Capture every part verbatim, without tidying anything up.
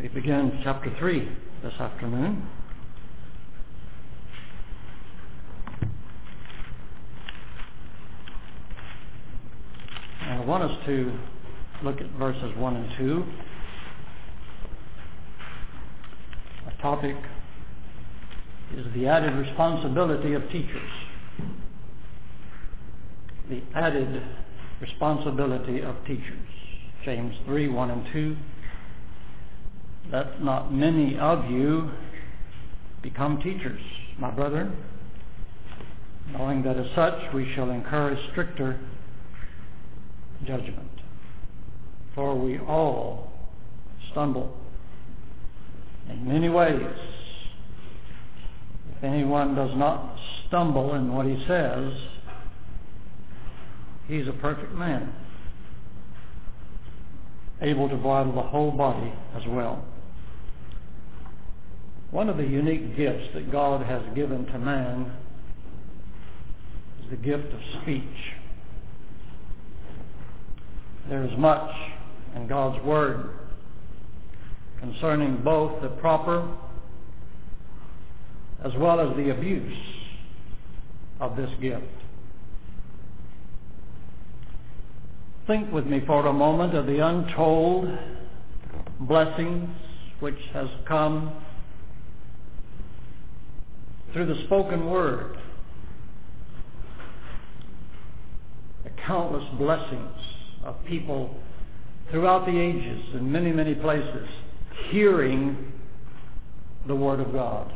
We begin chapter three this afternoon. And I want us to look at verses one and two. Our topic is the added responsibility of teachers. The added responsibility of teachers. James three, one and two. Let not many of you become teachers, my brethren, knowing that as such we shall incur a stricter judgment. For we all stumble in many ways. If anyone does not stumble in what he says, he's a perfect man, able to bridle the whole body as well. One of the unique gifts that God has given to man is the gift of speech. There is much in God's Word concerning both the proper as well as the abuse of this gift. Think with me for a moment of the untold blessings which has come through the spoken word. The countless blessings of people throughout the ages in many, many places hearing the Word of God.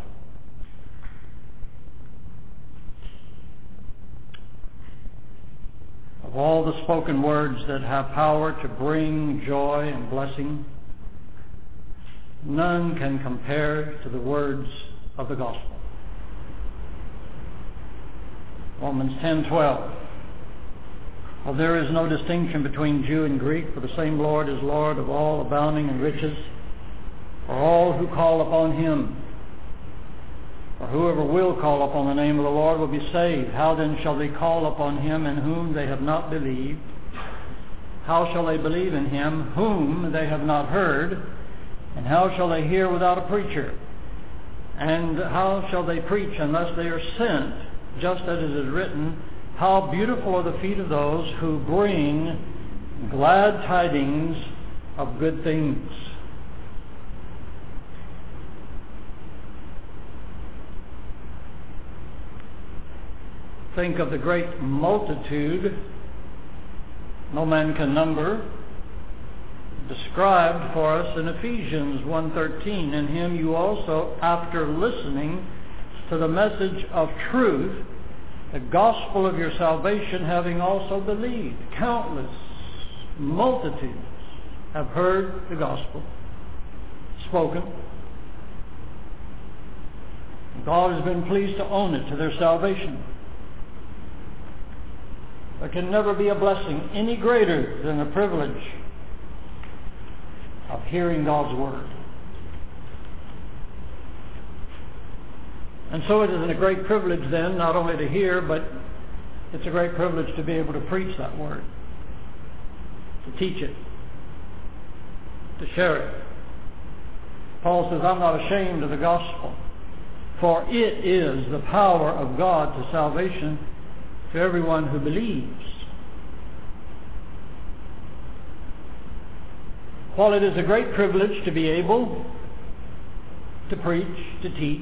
Of all the spoken words that have power to bring joy and blessing, none can compare to the words of the gospel. Romans ten twelve. For there is no distinction between Jew and Greek, for the same Lord is Lord of all, abounding in riches for all who call upon Him. For whoever will call upon the name of the Lord will be saved. How then shall they call upon Him in whom they have not believed? How shall they believe in Him whom they have not heard? And how shall they hear without a preacher? And how shall they preach unless they are sent? Just as it is written, how beautiful are the feet of those who bring glad tidings of good things. Think of the great multitude, no man can number, described for us in Ephesians one thirteen. In Him you also, after listening to the message of truth, the gospel of your salvation, having also believed. Countless multitudes have heard the gospel spoken. God has been pleased to own it to their salvation. There can never be a blessing any greater than the privilege of hearing God's Word. And so it is a great privilege then, not only to hear, but it's a great privilege to be able to preach that Word, to teach it, to share it. Paul says, I'm not ashamed of the gospel, for it is the power of God to salvation to everyone who believes. While it is a great privilege to be able to preach, to teach,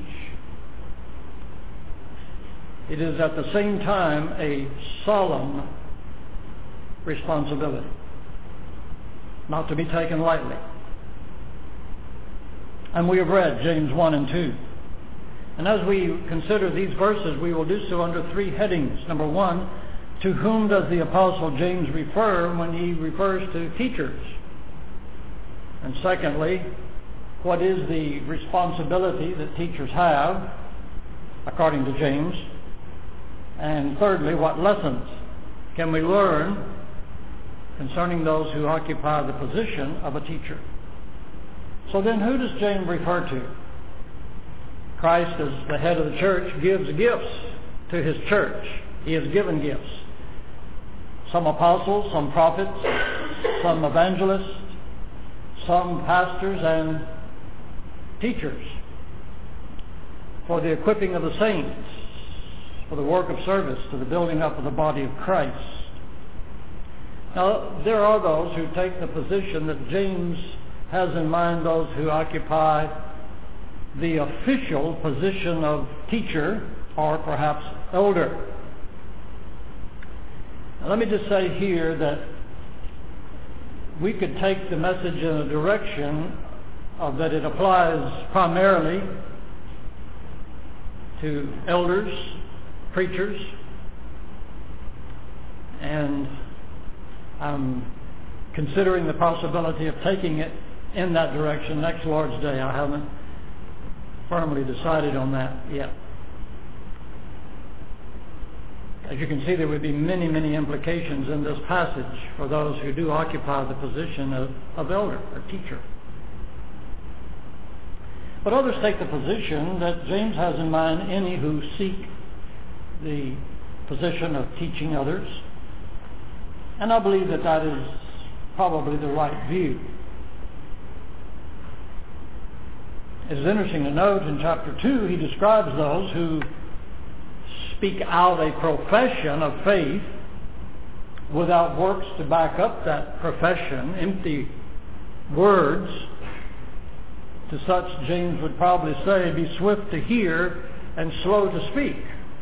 it is at the same time a solemn responsibility, not to be taken lightly. And we have read James one and two. And as we consider these verses, we will do so under three headings. Number one, to whom does the Apostle James refer when he refers to teachers? And secondly, what is the responsibility that teachers have, according to James? And thirdly, what lessons can we learn concerning those who occupy the position of a teacher? So then, who does James refer to? Christ, as the head of the church, gives gifts to His church. He has given gifts. Some apostles, some prophets, some evangelists, some pastors, and teachers, for the equipping of the saints, for the work of service to the building up of the body of Christ. Now, there are those who take the position that James has in mind those who occupy the official position of teacher or perhaps elder. Now, let me just say here that we could take the message in a direction of that it applies primarily to elders, preachers, and I'm considering the possibility of taking it in that direction next Lord's Day. I haven't firmly decided on that yet. As you can see, there would be many, many implications in this passage for those who do occupy the position of, of elder or teacher. But others take the position that James has in mind any who seek the position of teaching others. And I believe that that is probably the right view. It is interesting to note in chapter two, he describes those who speak out a profession of faith without works to back up that profession, empty words. To such, James would probably say, be swift to hear and slow to speak.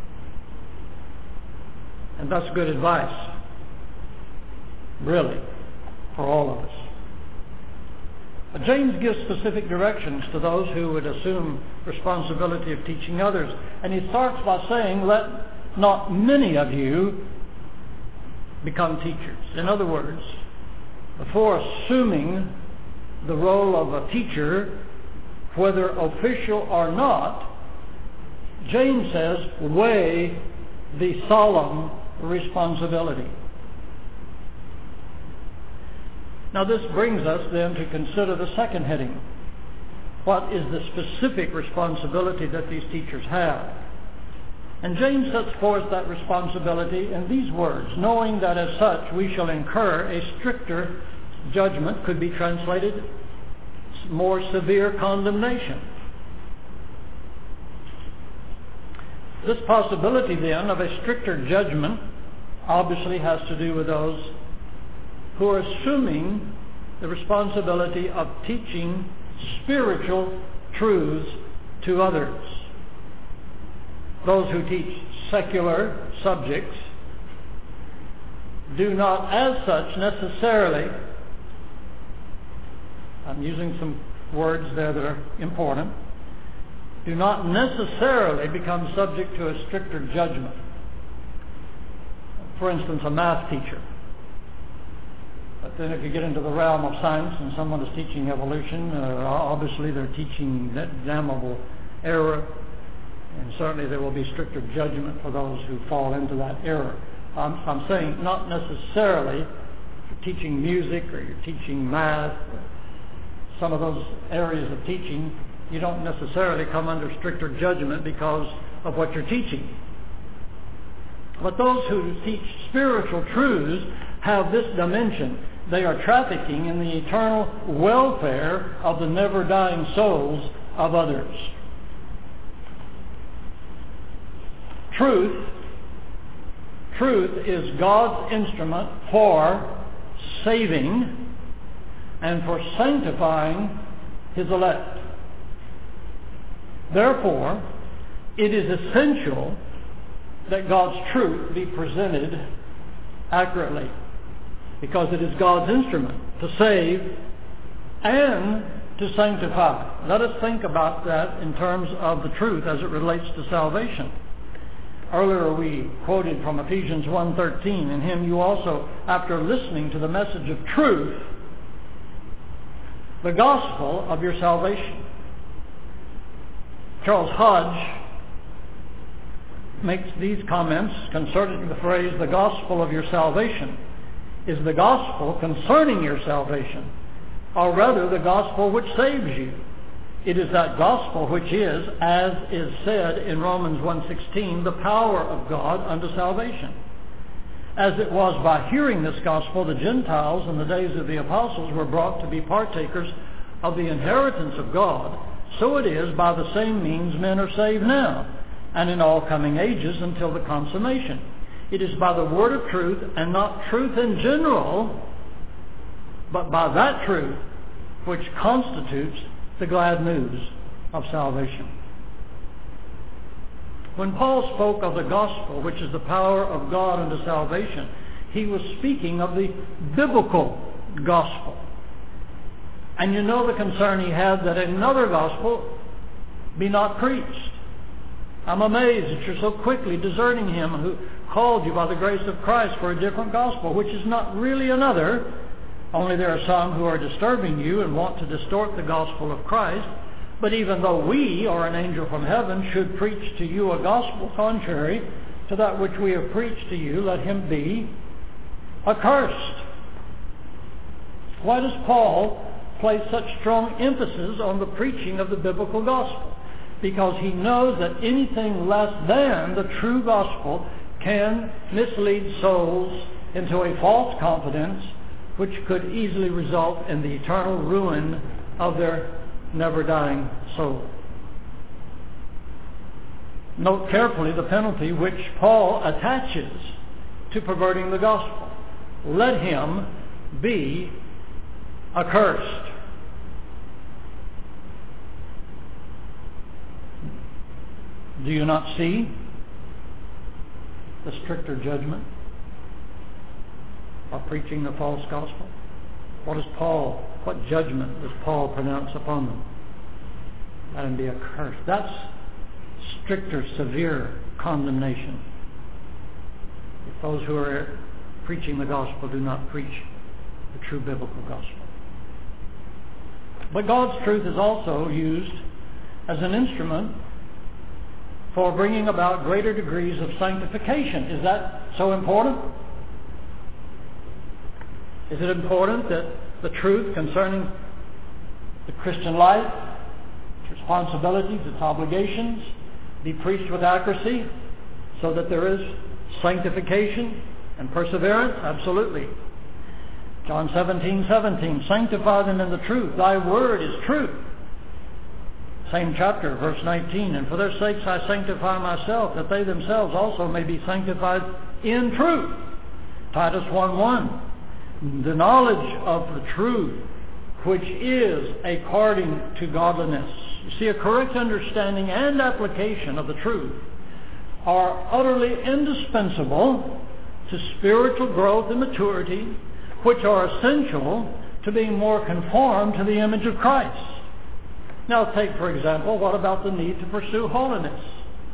And that's good advice, really, for all of us. But James gives specific directions to those who would assume responsibility of teaching others. And he starts by saying, let not many of you become teachers. In other words, before assuming the role of a teacher, whether official or not, James says, weigh the solemn responsibility. Now this brings us then to consider the second heading. What is the specific responsibility that these teachers have? And James sets forth that responsibility in these words, knowing that as such we shall incur a stricter judgment, could be translated more severe condemnation. This possibility then of a stricter judgment obviously has to do with those who are assuming the responsibility of teaching spiritual truths to others. Those who teach secular subjects do not as such necessarily, I'm using some words there that are important, do not necessarily become subject to a stricter judgment. For instance, a math teacher. But then if you get into the realm of science and someone is teaching evolution, uh, obviously they're teaching that damnable error, and certainly there will be stricter judgment for those who fall into that error. I'm, I'm saying not necessarily if you're teaching music or you're teaching math, some of those areas of teaching, you don't necessarily come under stricter judgment because of what you're teaching. But those who teach spiritual truths have this dimension. They are trafficking in the eternal welfare of the never-dying souls of others. Truth, truth is God's instrument for saving and for sanctifying His elect. Therefore, it is essential that God's truth be presented accurately, because it is God's instrument to save and to sanctify. Let us think about that in terms of the truth as it relates to salvation. Earlier we quoted from Ephesians one thirteen, in Him you also, after listening to the message of truth, the gospel of your salvation. Charles Hodge makes these comments concerning the phrase, the gospel of your salvation. Is the gospel concerning your salvation, or rather the gospel which saves you? It is that gospel which is, as is said in Romans one sixteen, the power of God unto salvation. As it was by hearing this gospel, the Gentiles in the days of the apostles were brought to be partakers of the inheritance of God, so it is by the same means men are saved now, and in all coming ages until the consummation. It is by the word of truth, and not truth in general, but by that truth which constitutes the glad news of salvation. When Paul spoke of the gospel, which is the power of God unto salvation, he was speaking of the biblical gospel. And you know the concern he had that another gospel be not preached. I'm amazed that you're so quickly deserting him who called you by the grace of Christ for a different gospel, which is not really another, only there are some who are disturbing you and want to distort the gospel of Christ. But even though we, or an angel from heaven, should preach to you a gospel contrary to that which we have preached to you, let him be accursed. Why does Paul place such strong emphasis on the preaching of the biblical gospel? Because he knows that anything less than the true gospel can mislead souls into a false confidence, which could easily result in the eternal ruin of their never-dying soul. Note carefully the penalty which Paul attaches to perverting the gospel. Let him be accursed. Do you not see the stricter judgment of preaching the false gospel? What does Paul, what judgment does Paul pronounce upon them? Let him be accursed. That's stricter, severe condemnation. If those who are preaching the gospel do not preach the true biblical gospel. But God's truth is also used as an instrument for bringing about greater degrees of sanctification. Is that so important? Is it important that the truth concerning the Christian life, its responsibilities, its obligations, be preached with accuracy so that there is sanctification and perseverance? Absolutely. John seventeen seventeen, sanctify them in the truth. Thy word is truth. Same chapter, verse nineteen, and for their sakes I sanctify myself, that they themselves also may be sanctified in truth. Titus one one, the knowledge of the truth, which is according to godliness. You see, a correct understanding and application of the truth are utterly indispensable to spiritual growth and maturity, which are essential to being more conformed to the image of Christ. Now take, for example, what about the need to pursue holiness?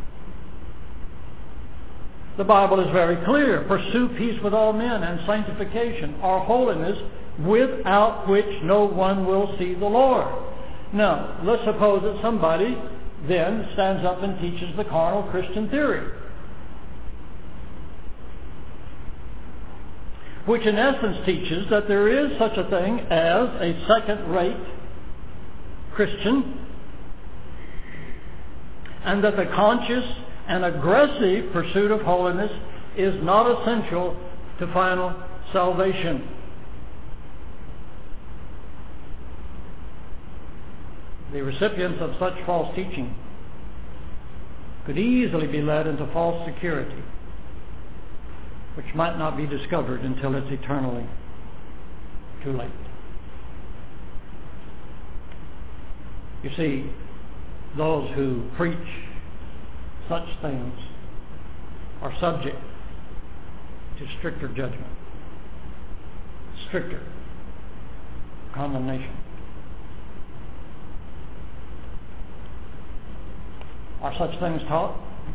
The Bible is very clear. Pursue peace with all men and sanctification, or holiness, without which no one will see the Lord. Now, let's suppose that somebody then stands up and teaches the carnal Christian theory, which in essence teaches that there is such a thing as a second-rate Christian, and that the conscious and aggressive pursuit of holiness is not essential to final salvation. The recipients of such false teaching could easily be led into false security, which might not be discovered until it's eternally too late. You see, those who preach such things are subject to stricter judgment, stricter condemnation. Are such things taught?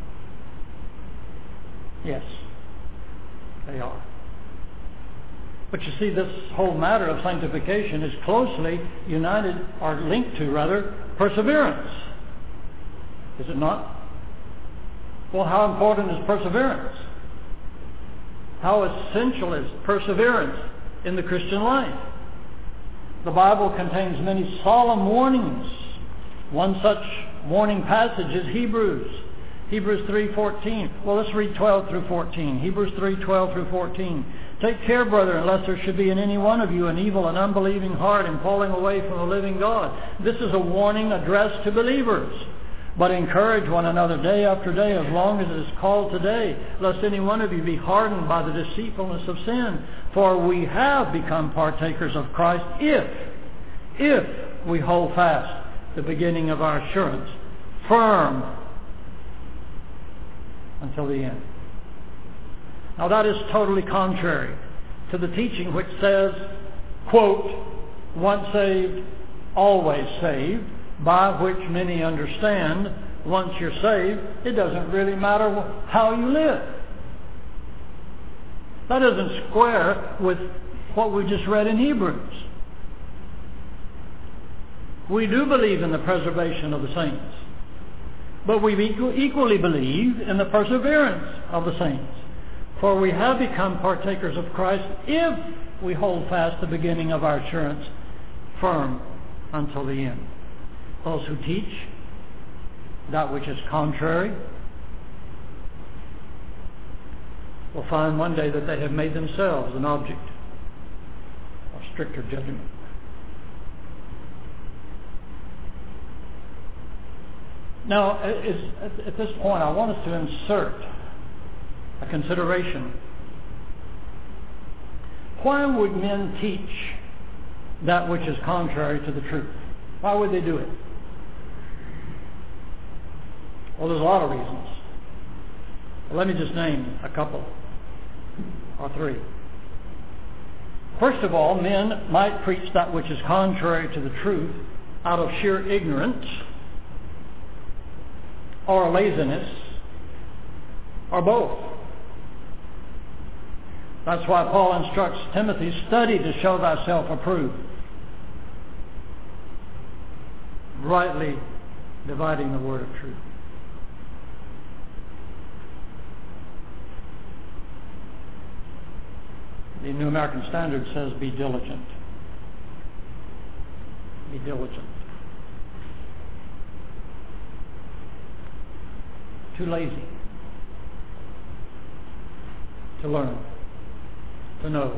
Yes, they are. But you see, this whole matter of sanctification is closely united, or linked to, rather, perseverance. Is it not? Well, how important is perseverance? How essential is perseverance in the Christian life? The Bible contains many solemn warnings. One such warning passage is Hebrews. Hebrews three fourteen. Well, let's read twelve through fourteen. Hebrews three twelve through fourteen. Take care, brethren, lest there should be in any one of you an evil and unbelieving heart and falling away from the living God. This is a warning addressed to believers. But encourage one another day after day, as long as it is called today, lest any one of you be hardened by the deceitfulness of sin. For we have become partakers of Christ if, if we hold fast the beginning of our assurance firm until the end. Now that is totally contrary to the teaching which says, quote, once saved, always saved, by which many understand, once you're saved, it doesn't really matter how you live. That doesn't square with what we just read in Hebrews. We do believe in the preservation of the saints, but we equally believe in the perseverance of the saints. For we have become partakers of Christ if we hold fast the beginning of our assurance firm until the end. Those who teach that which is contrary will find one day that they have made themselves an object of stricter judgment. Now, at this point, I want us to insert a consideration. Why would men teach that which is contrary to the truth? Why would they do it? Well, there's a lot of reasons. Well, let me just name a couple or three. First of all, men might preach that which is contrary to the truth out of sheer ignorance or laziness or both. That's why Paul instructs Timothy, study to show thyself approved, rightly dividing the word of truth. The New American Standard says, be diligent. Be diligent. Too lazy to learn, to know.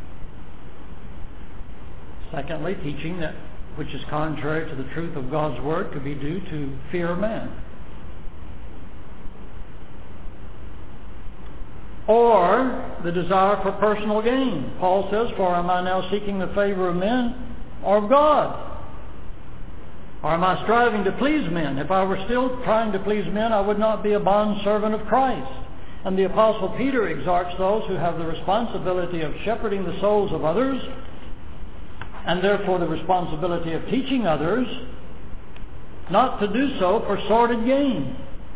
Secondly, teaching that which is contrary to the truth of God's Word could be due to fear of man. Or the desire for personal gain. Paul says, for am I now seeking the favor of men or of God? Or am I striving to please men? If I were still trying to please men, I would not be a bondservant of Christ. And the Apostle Peter exhorts those who have the responsibility of shepherding the souls of others, and therefore the responsibility of teaching others, not to do so for sordid gain.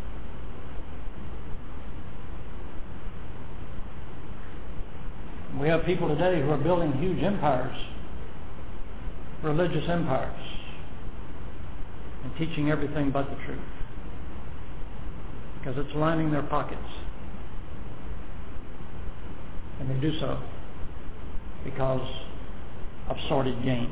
We have people today who are building huge empires, religious empires, and teaching everything but the truth, because it's lining their pockets. And they do so because of sordid gain.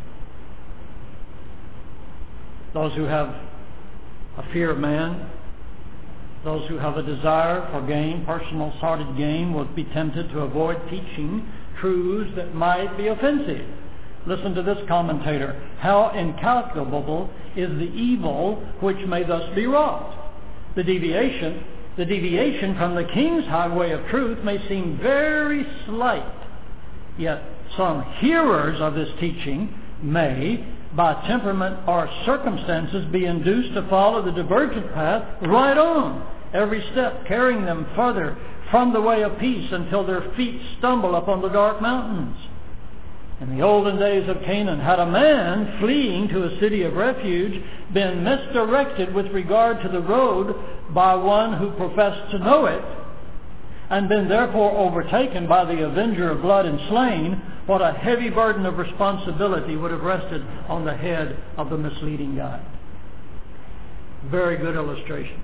Those who have a fear of man, those who have a desire for gain, personal sordid gain, will be tempted to avoid teaching truths that might be offensive. Listen to this commentator. How incalculable is the evil which may thus be wrought. The deviation, the deviation from the King's highway of truth may seem very slight, yet some hearers of this teaching may, by temperament or circumstances, be induced to follow the divergent path right on, every step carrying them further from the way of peace until their feet stumble upon the dark mountains. In the olden days of Canaan, had a man fleeing to a city of refuge been misdirected with regard to the road by one who professed to know it, and been therefore overtaken by the avenger of blood and slain, what a heavy burden of responsibility would have rested on the head of the misleading guide. Very good illustration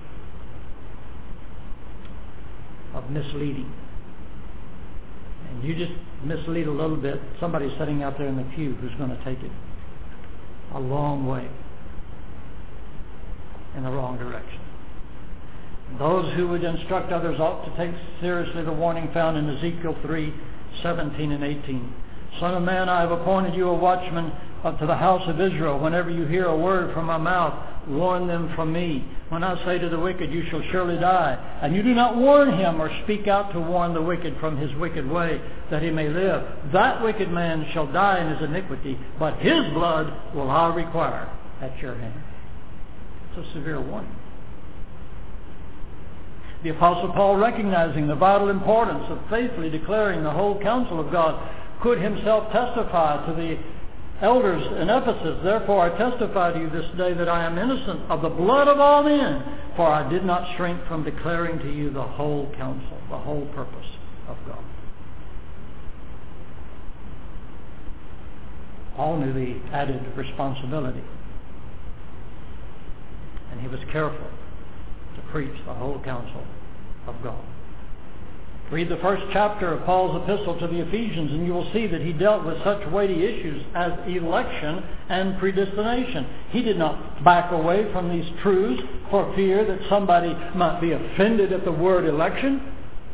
of misleading. And you just mislead a little bit, somebody's sitting out there in the pew who's going to take it a long way in the wrong direction. Those who would instruct others ought to take seriously the warning found in Ezekiel three seventeen and eighteen. Son of man, I have appointed you a watchman up to the house of Israel. Whenever you hear a word from my mouth, warn them from me. When I say to the wicked, you shall surely die, and you do not warn him or speak out to warn the wicked from his wicked way, that he may live, that wicked man shall die in his iniquity, but his blood will I require at your hand. It's a severe warning. The Apostle Paul, recognizing the vital importance of faithfully declaring the whole counsel of God, could himself testify to the elders in Ephesus, therefore I testify to you this day that I am innocent of the blood of all men, for I did not shrink from declaring to you the whole counsel, the whole purpose of God. Paul knew the added responsibility, and he was careful to preach the whole counsel of God. Read the first chapter of Paul's epistle to the Ephesians, and you will see that he dealt with such weighty issues as election and predestination. He did not back away from these truths for fear that somebody might be offended at the word election.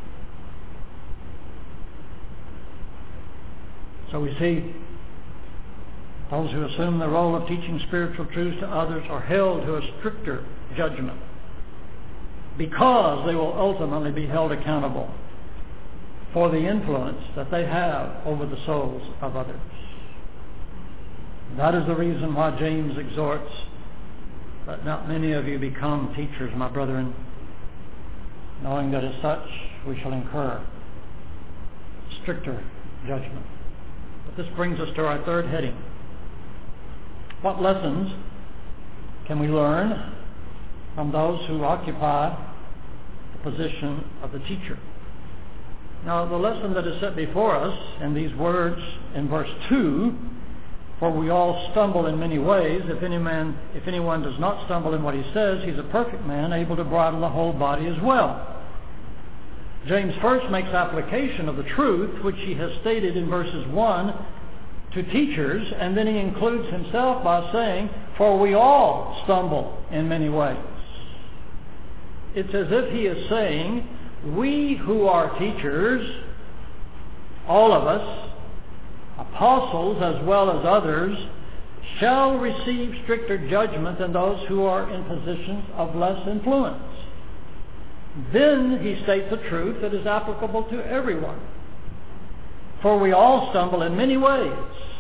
So we see those who assume the role of teaching spiritual truths to others are held to a stricter judgment, because they will ultimately be held accountable for the influence that they have over the souls of others. That is the reason why James exhorts, let not many of you become teachers, my brethren, knowing that as such we shall incur stricter judgment. But this brings us to our third heading. What lessons can we learn from those who occupy the position of the teacher? Now, the lesson that is set before us in these words in verse two, for we all stumble in many ways. If any man, if anyone does not stumble in what he says, he's a perfect man, able to bridle the whole body as well. James first makes application of the truth which he has stated in verses one to teachers, and then he includes himself by saying, for we all stumble in many ways. It's as if he is saying, we who are teachers, all of us, apostles as well as others, shall receive stricter judgment than those who are in positions of less influence. Then he states a truth that is applicable to everyone. For we all stumble in many ways.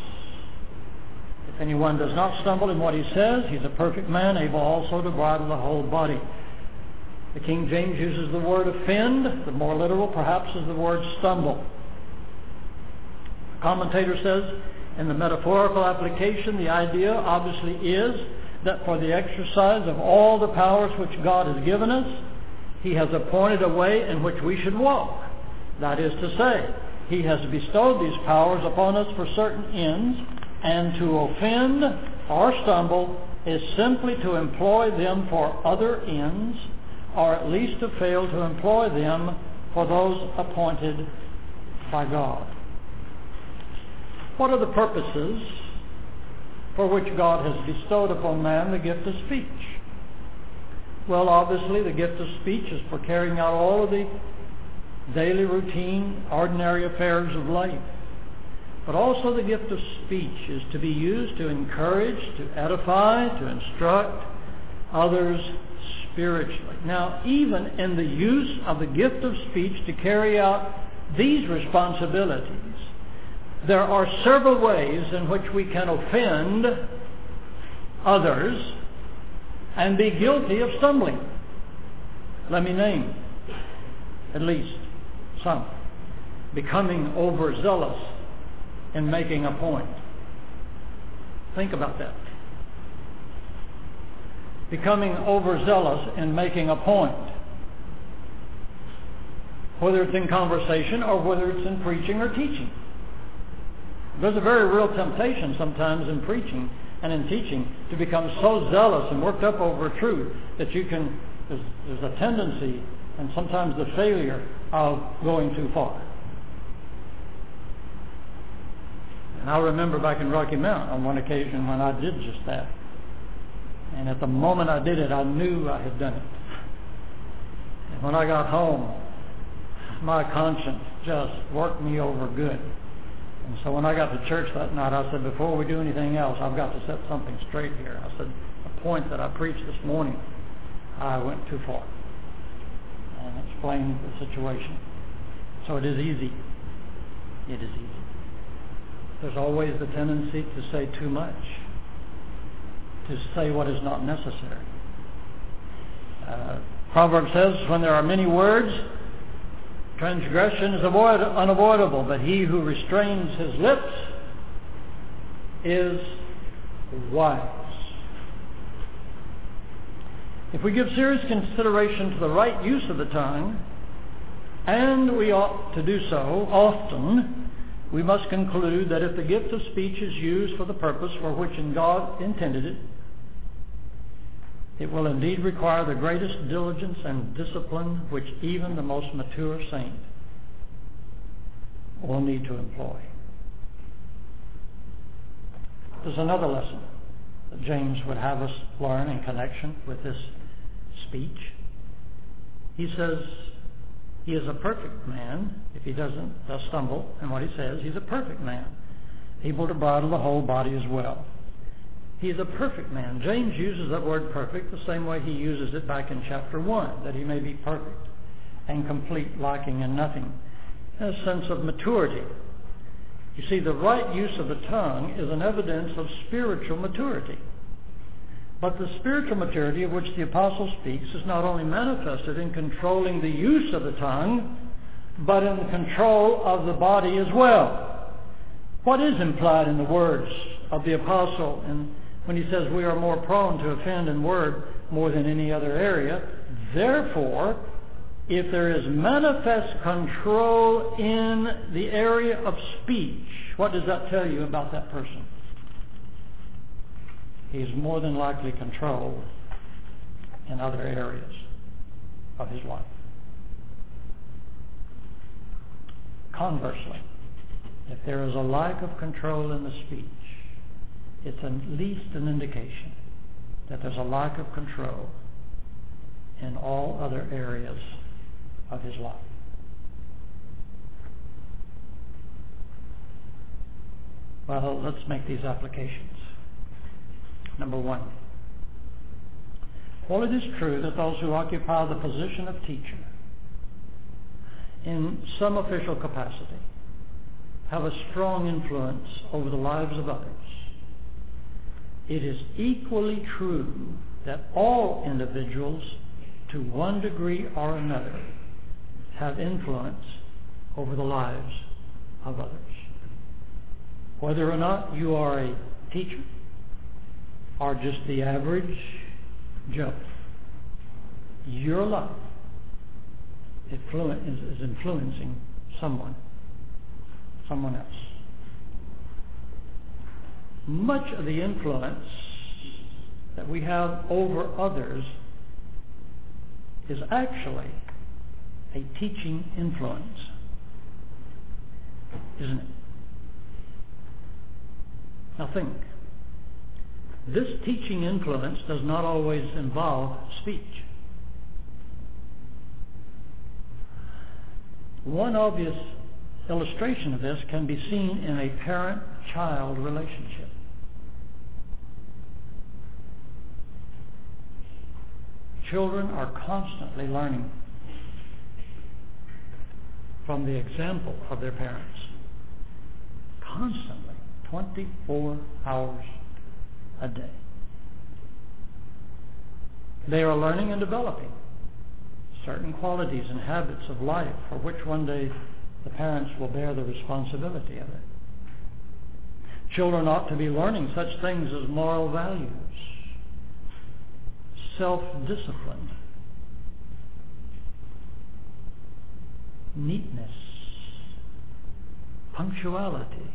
If anyone does not stumble in what he says, he's a perfect man, able also to bridle the whole body. The King James uses the word offend. The more literal, perhaps, is the word stumble. The commentator says, in the metaphorical application, the idea obviously is that for the exercise of all the powers which God has given us, he has appointed a way in which we should walk. That is to say, he has bestowed these powers upon us for certain ends, and to offend or stumble is simply to employ them for other ends, or at least to fail to employ them for those appointed by God. What are the purposes for which God has bestowed upon man the gift of speech? Well, obviously the gift of speech is for carrying out all of the daily routine, ordinary affairs of life. But also the gift of speech is to be used to encourage, to edify, to instruct others spiritually. Now, even in the use of the gift of speech to carry out these responsibilities, there are several ways in which we can offend others and be guilty of stumbling. Let me name at least some. Becoming overzealous in making a point. Think about that. Becoming overzealous in making a point. Whether it's in conversation or whether it's in preaching or teaching. There's a very real temptation sometimes in preaching and in teaching to become so zealous and worked up over truth that you can, there's, there's a tendency and sometimes the failure of going too far. And I remember back in Rocky Mount on one occasion when I did just that. And at the moment I did it, I knew I had done it. And when I got home, my conscience just worked me over good. And so when I got to church that night, I said, before we do anything else, I've got to set something straight here. I said, the point that I preached this morning, I went too far. And explained the situation. So it is easy. It is easy. There's always the tendency to say too much, to say what is not necessary. Uh, Proverbs says, when there are many words, transgression is avoid- unavoidable, but he who restrains his lips is wise. If we give serious consideration to the right use of the tongue, and we ought to do so often, we must conclude that if the gift of speech is used for the purpose for which God intended it, it will indeed require the greatest diligence and discipline which even the most mature saint will need to employ. There's another lesson that James would have us learn in connection with this speech. He says he is a perfect man. If he doesn't uh, stumble in what he says, he's a perfect man, able to bridle the whole body as well. He is a perfect man. James uses that word perfect the same way he uses it back in chapter one, that he may be perfect and complete, lacking in nothing, in a sense of maturity. You see, the right use of the tongue is an evidence of spiritual maturity. But the spiritual maturity of which the apostle speaks is not only manifested in controlling the use of the tongue, but in the control of the body as well. What is implied in the words of the apostle in when he says we are more prone to offend in word more than any other area? Therefore, if there is manifest control in the area of speech, what does that tell you about that person? He is more than likely controlled in other areas of his life. Conversely, if there is a lack of control in the speech, it's at least an indication that there's a lack of control in all other areas of his life. Well, let's make these applications. Number one, while it is true that those who occupy the position of teacher in some official capacity have a strong influence over the lives of others, it is equally true that all individuals, to one degree or another, have influence over the lives of others. Whether or not you are a teacher or just the average Joe, your life influ- is influencing someone, someone else. Much of the influence that we have over others is actually a teaching influence, isn't it? Now think. This teaching influence does not always involve speech. One obvious illustration of this can be seen in a parent-child relationship. Children are constantly learning from the example of their parents. Constantly, twenty-four hours a day. They are learning and developing certain qualities and habits of life for which one day the parents will bear the responsibility of it. Children ought to be learning such things as moral values, self-discipline, neatness, punctuality,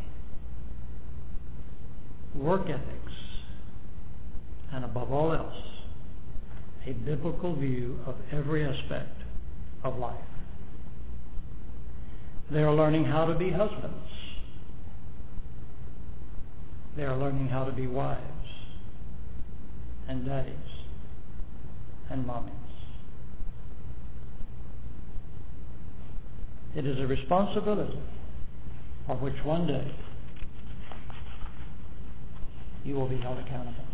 work ethics, and above all else, a biblical view of every aspect of life. They are learning how to be husbands. They are learning how to be wives and daddies and mommies. It is a responsibility for which one day you will be held accountable.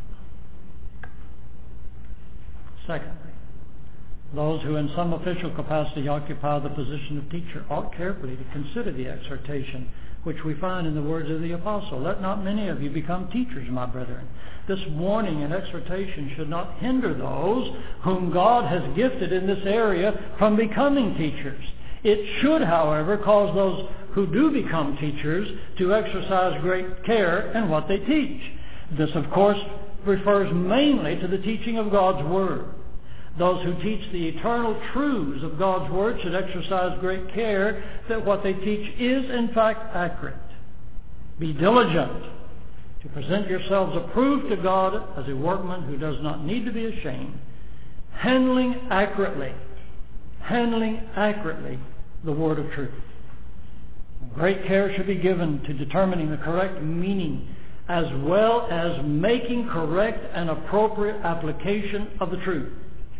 Secondly, those who in some official capacity occupy the position of teacher ought carefully to consider the exhortation which we find in the words of the apostle. Let not many of you become teachers, my brethren. This warning and exhortation should not hinder those whom God has gifted in this area from becoming teachers. It should, however, cause those who do become teachers to exercise great care in what they teach. This, of course, refers mainly to the teaching of God's Word. Those who teach the eternal truths of God's Word should exercise great care that what they teach is, in fact, accurate. Be diligent to present yourselves approved to God as a workman who does not need to be ashamed, handling accurately, handling accurately the Word of truth. Great care should be given to determining the correct meaning as well as making correct and appropriate application of the truth.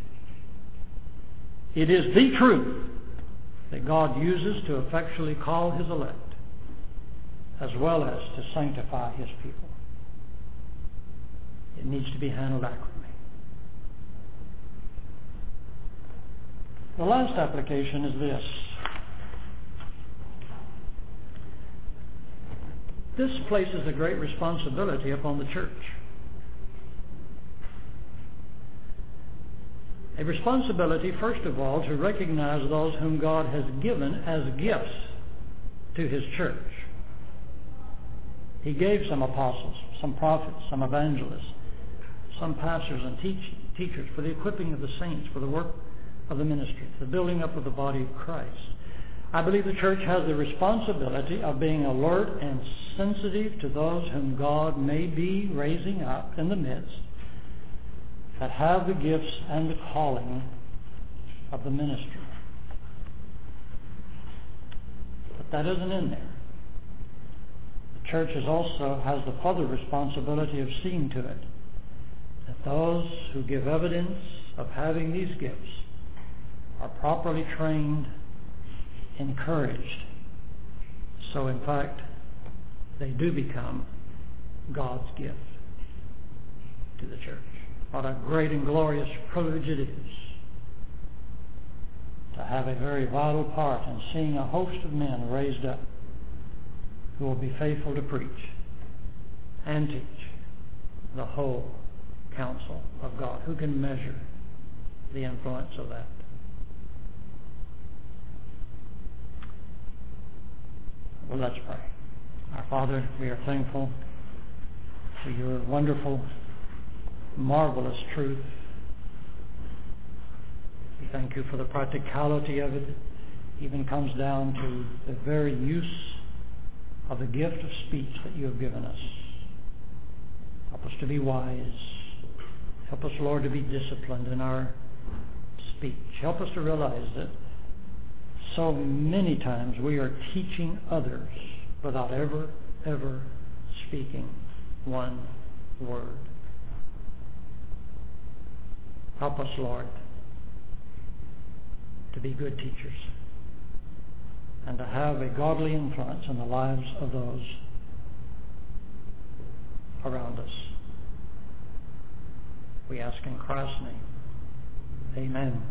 It is the truth that God uses to effectually call His elect, as well as to sanctify His people. It needs to be handled accurately. The last application is this. This places a great responsibility upon the church. A responsibility, first of all, to recognize those whom God has given as gifts to His church. He gave some apostles, some prophets, some evangelists, some pastors and teach, teachers for the equipping of the saints, for the work of the ministry, the building up of the body of Christ. I believe the church has the responsibility of being alert and sensitive to those whom God may be raising up in the midst that have the gifts and the calling of the ministry. But that isn't in there. The church is also has the further responsibility of seeing to it that those who give evidence of having these gifts are properly trained, encouraged, so in fact they do become God's gift to the church. What a great and glorious privilege it is to have a very vital part in seeing a host of men raised up who will be faithful to preach and teach the whole counsel of God. Who can measure the influence of that? Well, let's pray. Our Father, we are thankful for your wonderful, marvelous truth. We thank you for the practicality of it. It even comes down to the very use of the gift of speech that you have given us. Help us to be wise. Help us, Lord, to be disciplined in our speech. Help us to realize that so many times we are teaching others without ever, ever speaking one word. Help us, Lord, to be good teachers and to have a godly influence in the lives of those around us. We ask in Christ's name. Amen.